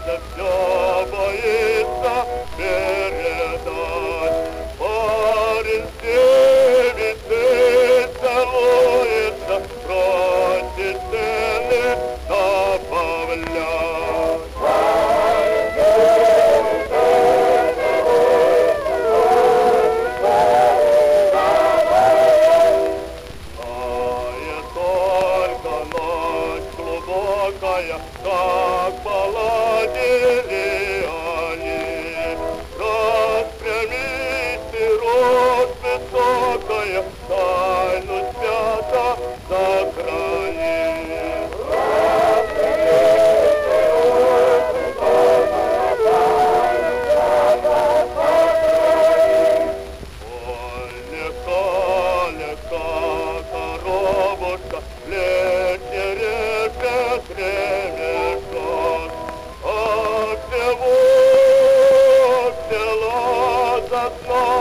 сердце все боится передать. Парень с девицей целуется, просит цены добавлять. Как поладили они, распрямите рот высокая, тайну свято сохрани. Распрямите рот высокая, тайну свято сохрани. Ой, легка коробушка, летняя река ремешок, а всего взяла за дно.